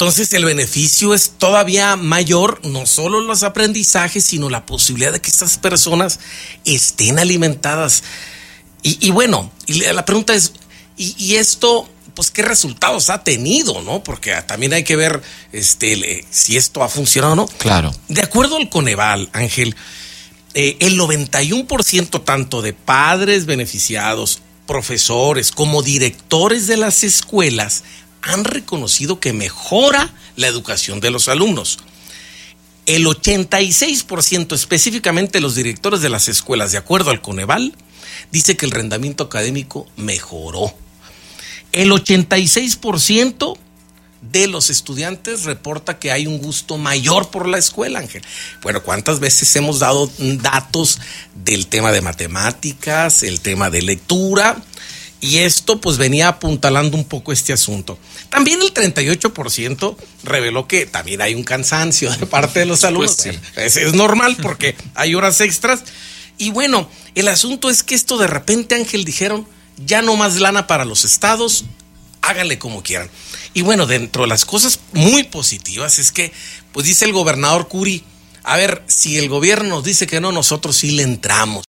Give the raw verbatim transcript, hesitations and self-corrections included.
entonces el beneficio es todavía mayor, no solo los aprendizajes, sino la posibilidad de que estas personas estén alimentadas. Y, y bueno, y la pregunta es, ¿y, y esto, pues qué resultados ha tenido, no? Porque también hay que ver este, si esto ha funcionado o no. Claro. De acuerdo al Coneval, Ángel, eh, el noventa y uno por ciento tanto de padres beneficiados, profesores como directores de las escuelas han reconocido que mejora la educación de los alumnos. El ochenta y seis por ciento, específicamente los directores de las escuelas, de acuerdo al Coneval, dice que el rendimiento académico mejoró. El ochenta y seis por ciento de los estudiantes reporta que hay un gusto mayor por la escuela, Ángel. Bueno, ¿cuántas veces hemos dado datos del tema de matemáticas, el tema de lectura? Y esto pues venía apuntalando un poco este asunto. También el treinta y ocho por ciento reveló que también hay un cansancio de parte de los alumnos. Pues sí. es, es normal porque hay horas extras. Y bueno, el asunto es que esto de repente, Ángel, dijeron, ya no más lana para los estados, háganle como quieran. Y bueno, dentro de las cosas muy positivas es que, pues dice el gobernador Curi, a ver, si el gobierno nos dice que no, nosotros sí le entramos.